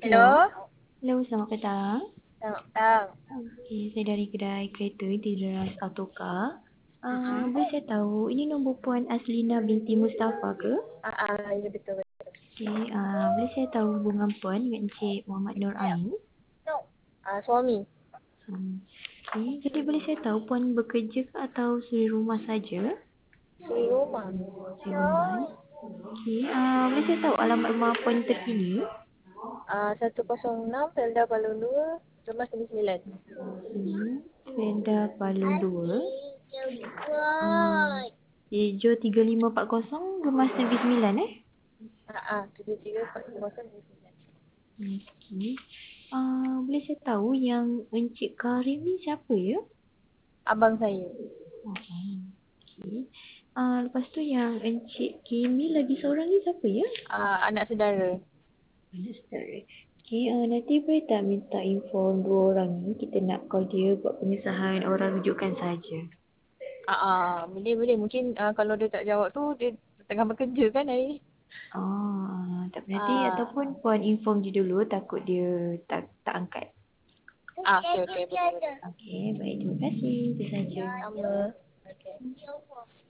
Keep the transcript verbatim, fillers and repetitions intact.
Hello. Hello. Hello, selamat petang. Selamat petang. Okey, saya dari kedai kereta di Deras Autocar. Uh, Mm-mm. boleh saya tahu, ini nombor Puan Aslina binti Mustafa ke? Ah, ah, ya betul betul. Okey, uh, boleh saya tahu hubungan Puan dengan Encik Muhammad Nur Ain? Ah, suami. Hmm. Okey, jadi boleh saya tahu Puan bekerja ke atau suri rumah saja? Suri rumah. Suri rumah. eh? Okey, uh, boleh saya tahu alamat rumah Puan terkini? Ah, seratus enam Felda Balon dua, Remas Negeri Sembilan. Hmm. Venda Palung dua. Hmm. Hijau tiga lima empat kosong, Gemas Negeri Sembilan eh? Ah, ah, tujuh tiga empat kosong Negeri Sembilan. Okey. Uh, boleh saya tahu yang Encik Karim ni siapa ya? Abang saya. Oh, okey. Uh, lepas tu yang Encik Kimi lagi seorang ni siapa ya? Ah, anak saudara. Understood. Okey, uh, nanti boleh tak minta info dua orang ni? Kita nak call dia buat pengesahan orang rujukan saja. Ah, ah, boleh boleh. Mungkin ah, kalau dia tak jawab tu dia tengah bekerja kan hari ni. Oh, tak apa nanti Ah, ataupun puan inform je dulu takut dia tak tak angkat. ah okey okey betul betul. Okey, baik terima kasih. Itu saja. Sama. Okey.